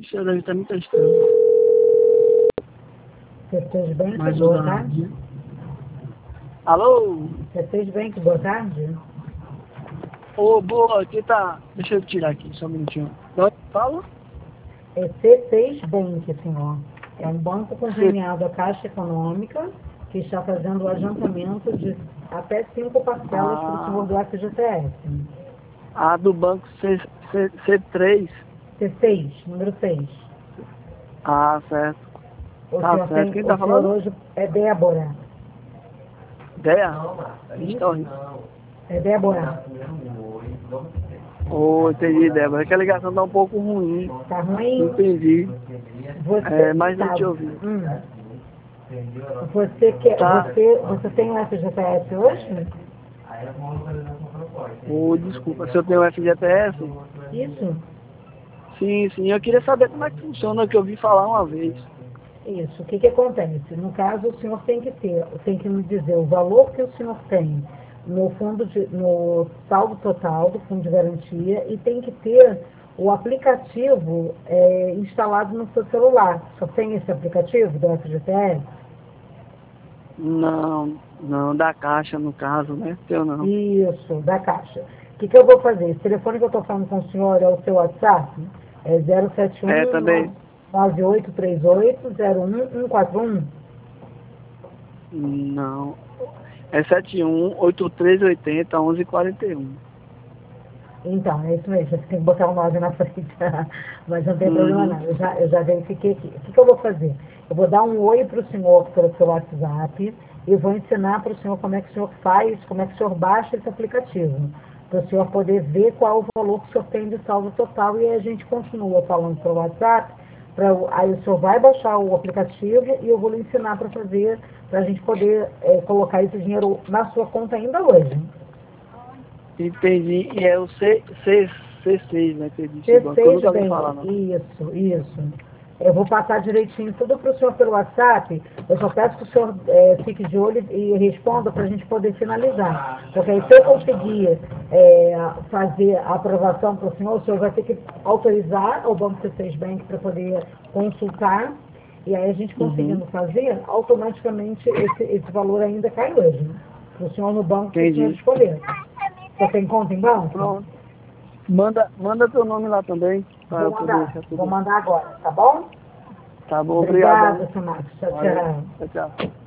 Você deve estar me testando. Você fez bem, Mais boa uma. tarde. Alô? Você fez bem, boa tarde. Ô, boa, aqui tá. Deixa eu tirar aqui, só um minutinho. Não, fala? É C6 Bank, senhor. É um banco conveniado à Caixa Econômica que está fazendo o adiantamento de até 5 parcelas para o senhor do FGTS. A do banco C3. C6, número 6. Ah, certo. O Tá senhor certo. tem, Quem o tá senhor falando? hoje é Débora. Ideia? Está Isso? É Débora. Oh, entendi, Débora. É que a ligação tá um pouco ruim. Tá ruim? Entendi. Você, Mas não tá. te ouvi. Tá. Você tem o FGTS hoje? Oh, desculpa, se eu tenho FGTS? Isso? Sim, sim. Eu queria saber como é que funciona, que eu ouvi falar uma vez. Isso. O que que acontece? No caso, o senhor tem que me dizer o valor que o senhor tem no saldo total do fundo de garantia e tem que ter o aplicativo instalado no seu celular. Só tem esse aplicativo do FGTS? Não, não, da Caixa, no caso, né? Eu não. Isso, da Caixa. O que que eu vou fazer? Esse telefone que eu estou falando com o senhor é o seu WhatsApp? É É, 071 também. 9838 01141? Não. É 7183801141. Então, é isso mesmo, você tem que botar o 9 na frente, mas não tem problema Uhum. não, eu já verifiquei aqui. O que que eu vou fazer? Eu vou dar um oi para o senhor pelo seu WhatsApp e vou ensinar para o senhor como é que o senhor faz, como é que o senhor baixa esse aplicativo, para o senhor poder ver qual o valor que o senhor tem de saldo total e aí a gente continua falando pelo WhatsApp, aí o senhor vai baixar o aplicativo e eu vou lhe ensinar para fazer, para a gente poder colocar esse dinheiro na sua conta ainda hoje. Entendi. E é o C6, né? Que eu disse o Você banco. Eu fez nunca ouvi bem, falar, não. isso. Eu vou passar direitinho tudo para o senhor pelo WhatsApp. Eu só peço que o senhor fique de olho e responda para a gente poder finalizar. Porque aí, se eu conseguir fazer a aprovação para o senhor vai ter que autorizar o Banco C6 Bank para poder consultar. E aí, a gente Uhum. conseguindo fazer, automaticamente esse valor ainda cai hoje. Né? Para o senhor no banco que o senhor Entendi. escolher. Você tem conta em banco? Pronto. Manda teu nome lá também, para eu poder deixar Vou tudo. mandar agora, tá bom? Tá bom, obrigadão. Obrigada, Samara. Tchau, Valeu. tchau. Tchau, tchau.